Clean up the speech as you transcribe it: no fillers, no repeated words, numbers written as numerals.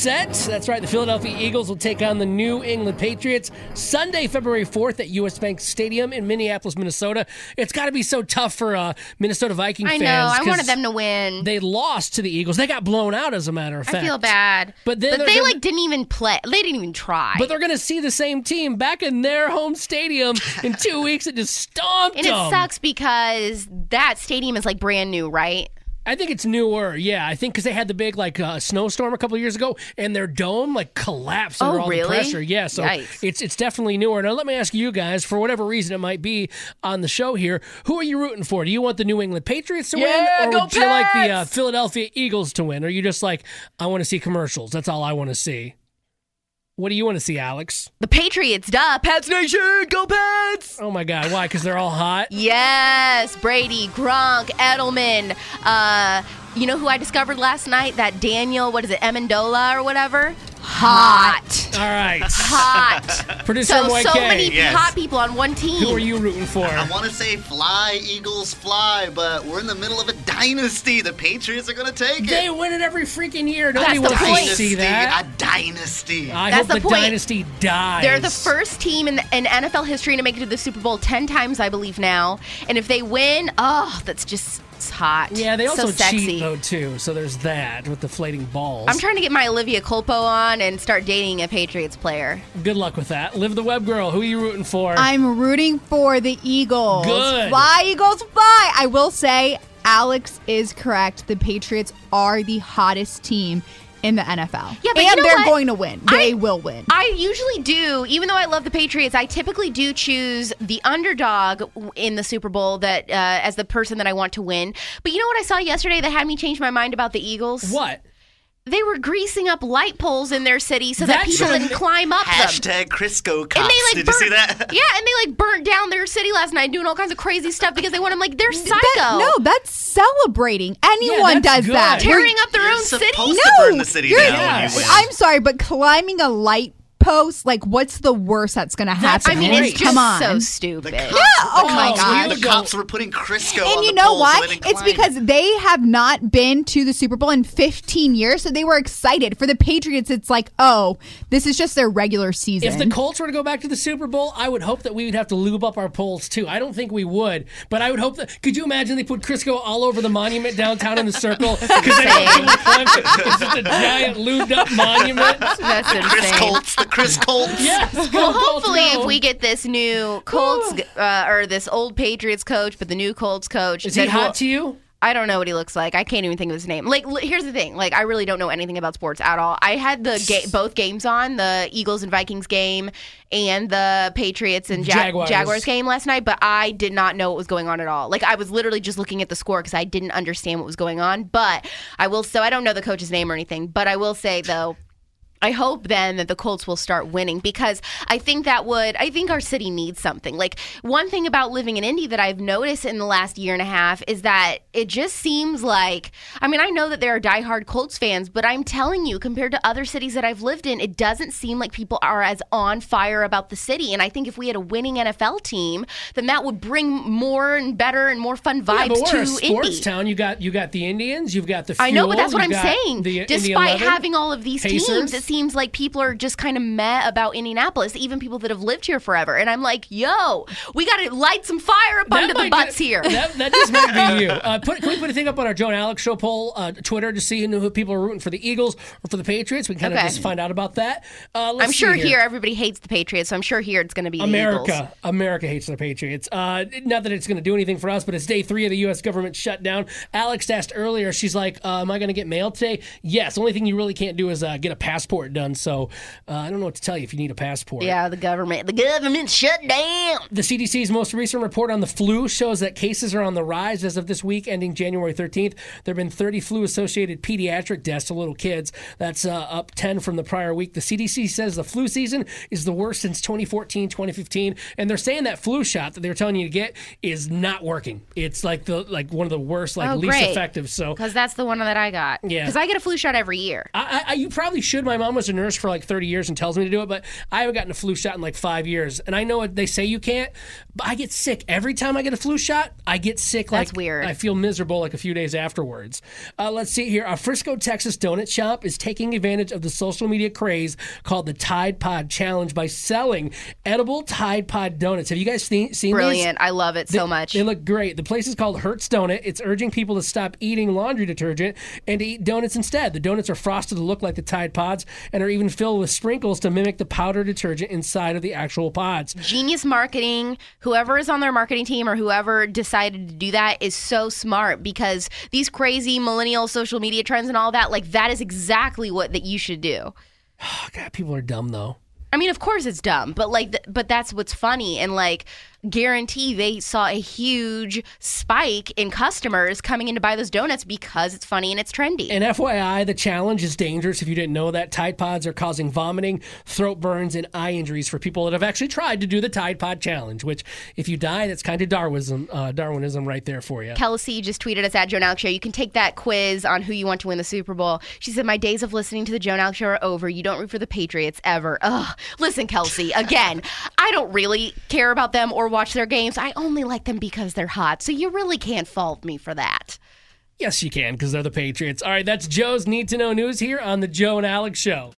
set. That's right. The Philadelphia Eagles will take on the New England Patriots Sunday, February 4th at U.S. Bank Stadium in Minneapolis, Minnesota. It's got to be so tough for Minnesota Viking fans. I know. I wanted them to win. They lost to the Eagles. They got blown out, as a matter of fact. I feel bad. But they didn't even play. They didn't even try. But they're going to see the same team back in their home stadium in 2 weeks and just stomped them. And it sucks because that stadium is like brand new, right? I think it's newer, yeah. I think because they had the big snowstorm a couple of years ago, and their dome collapsed under all the pressure. Yeah, so it's definitely newer. Now let me ask you guys, for whatever reason it might be on the show here, who are you rooting for? Do you want the New England Patriots to win, or would you like the Philadelphia Eagles to win? Or are you just like, I want to see commercials? That's all I want to see. What do you want to see, Alex? The Patriots, duh. Pats Nation, go Pats! Oh, my God. Why? Because they're all hot? Yes. Brady, Gronk, Edelman. You know who I discovered last night? That Daniel, Amendola or whatever? Hot. All right. Hot. Producer so Moike. Many hot people on one team. Who are you rooting for? I want to say fly, Eagles, fly, but we're in the middle of a dynasty. The Patriots are going to take it. They win it every freaking year. Nobody wants to see that. A dynasty. I hope the dynasty dies. They're the first team in NFL history to make it to the Super Bowl 10 times, I believe, now. And if they win, that's just... It's hot. Yeah, they also so cheat, though, too. So there's that with deflating balls. I'm trying to get my Olivia Culpo on and start dating a Patriots player. Good luck with that. Liv the Web Girl, who are you rooting for? I'm rooting for the Eagles. Good. Fly, Eagles, fly. I will say Alex is correct. The Patriots are the hottest team in the NFL. Yeah, but and they're going to win. They will win. I usually do. Even though I love the Patriots, I typically do choose the underdog in the Super Bowl that as the person that I want to win. But you know what I saw yesterday that had me change my mind about the Eagles? What? They were greasing up light poles in their city so that people didn't climb up them. Hashtag Crisco cops. Did you see that? Yeah, and they burnt down their city last night doing all kinds of crazy stuff because they want them they're psycho. That's celebrating. Anyone does good. that. Tearing up their own city? Supposed to burn the city down when you win. I'm sorry, but climbing a light post, what's the worst that's going to happen? I mean, it's just so stupid. Oh my God. The cops were putting Crisco on and you the know poles why? so they didn't It's climb because they have not been to the Super Bowl in 15 years, so they were excited. For the Patriots, it's this is just their regular season. If the Colts were to go back to the Super Bowl, I would hope that we would have to lube up our poles too. I don't think we would, but I would hope that. Could you imagine they put Crisco all over the monument downtown in the circle? Because it's just a giant lubed up monument. That's insane. The Chris Colts. Yes. Well, hopefully, if we get this new Colts or this old Patriots coach, but the new Colts coach, is he hot to you? I don't know what he looks like. I can't even think of his name. Here's the thing. I really don't know anything about sports at all. I had both games on, the Eagles and Vikings game and the Patriots and Jaguars game last night, but I did not know what was going on at all. I was literally just looking at the score because I didn't understand what was going on. But I don't know the coach's name or anything, but I will say, though, I hope then that the Colts will start winning because I think our city needs something. One thing about living in Indy that I've noticed in the last year and a half is that it just seems I know that there are diehard Colts fans, but I'm telling you, compared to other cities that I've lived in, it doesn't seem like people are as on fire about the city. And I think if we had a winning NFL team, then that would bring more and better and more fun vibes but we're to a sports Indy. Town. You got the Indians, you've got the Fuel, I know, but that's what I'm saying. Despite having all of these Pacers. teams, it seems like people are just kind of meh about Indianapolis, even people that have lived here forever. And I'm like, yo, we got to light some fire up under the butts here. That just might be you. Can we put a thing up on our Joe and Alex show poll, Twitter, to see who people are rooting for, the Eagles or for the Patriots? We can kind of just find out about that. I'm sure here everybody hates the Patriots, so I'm sure here it's going to be America. The Eagles. America hates the Patriots. Not that it's going to do anything for us, but it's day 3 of the U.S. government shutdown. Alex asked earlier, she's like, am I going to get mail today? Yes. The only thing you really can't do is get a passport done. So I don't know what to tell you if you need a passport. Yeah, the government shut down. The CDC's most recent report on the flu shows that cases are on the rise as of this week, ending January 13th. There have been 30 flu-associated pediatric deaths to little kids. That's up 10 from the prior week. The CDC says the flu season is the worst since 2014, 2015, and they're saying that flu shot that they were telling you to get is not working. It's one of the worst, least effective. So because that's the one that I got. Yeah, because I get a flu shot every year. You probably should. My mom mom was a nurse for like 30 years and tells me to do it, but I haven't gotten a flu shot in like 5 years. And I know they say you can't, but I get sick. Every time I get a flu shot, I get sick. That's weird. I feel miserable like a few days afterwards. Let's see here. A Frisco, Texas donut shop is taking advantage of the social media craze called the Tide Pod Challenge by selling edible Tide Pod donuts. Have you guys seen these? Brilliant. I love it so much. They look great. The place is called Hertz Donut. It's urging people to stop eating laundry detergent and to eat donuts instead. The donuts are frosted to look like the Tide Pods and are even filled with sprinkles to mimic the powder detergent inside of the actual pods. Genius marketing. Whoever is on their marketing team or whoever decided to do that is so smart, because these crazy millennial social media trends and all that, like, that is exactly what that you should do. Oh, God, people are dumb, though. I mean, of course it's dumb, but but that's what's funny, and like, guarantee they saw a huge spike in customers coming in to buy those donuts because it's funny and it's trendy. And FYI, the challenge is dangerous. If you didn't know that, Tide Pods are causing vomiting, throat burns, and eye injuries for people that have actually tried to do the Tide Pod Challenge, which, if you die, that's kind of Darwinism right there for you. Kelsey just tweeted us at Joe and Alex Show. You can take that quiz on who you want to win the Super Bowl. She said, my days of listening to the Joe and Alex Show are over. You don't root for the Patriots ever. Ugh. Listen, Kelsey, again, I don't really care about them or watch their games. I only like them because they're hot, so you really can't fault me for that. Yes, you can, because they're the Patriots. All right, that's Joe's Need to Know News here on the Joe and Alex Show.